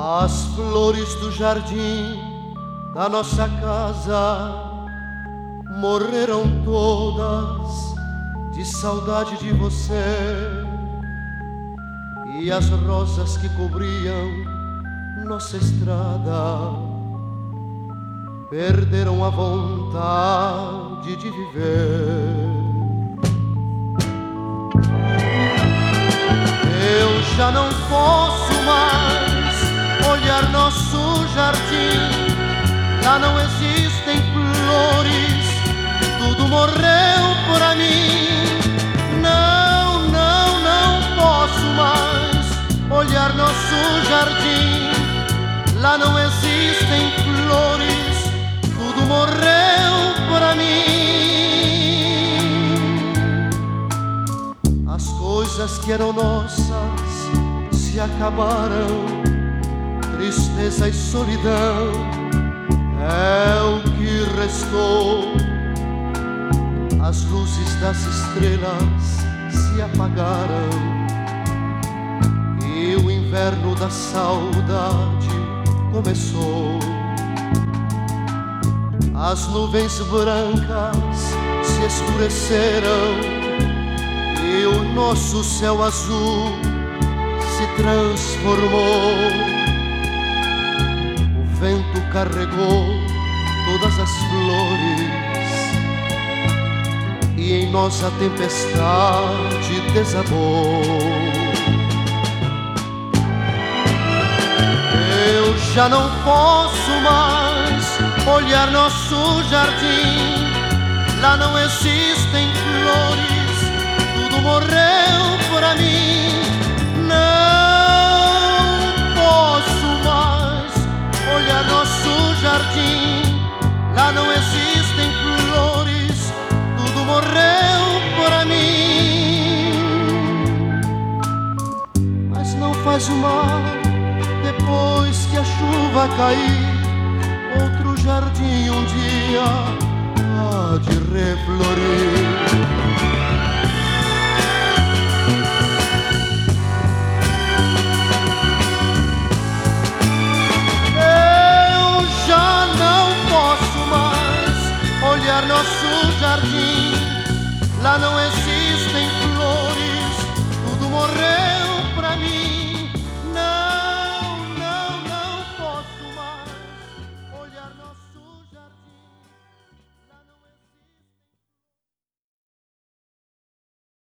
As flores do jardim da nossa casa morreram todas de saudade de você. E as rosas que cobriam nossa estrada perderam a vontade de viver. Eu já não posso mais olhar nosso jardim. Lá não existem flores, tudo morreu pra mim. Não, não, não posso mais olhar nosso jardim. Lá não existem flores, tudo morreu pra mim. As coisas que eram nossas se acabaram, tristeza e solidão é o que restou. As luzes das estrelas se apagaram e o inverno da saudade começou. As nuvens brancas se escureceram e o nosso céu azul se transformou. O vento carregou todas as flores e em nós a tempestade desabou. Eu já não posso mais olhar nosso jardim. Lá não existem flores, tudo morreu pra mim. Não posso mais olhar nosso jardim. Lá não existem flores, tudo morreu pra mim. Mas não faz mal, depois que a chuva cair, outro jardim um dia há de reflorir. Eu já não posso mais olhar nosso jardim. Lá não existe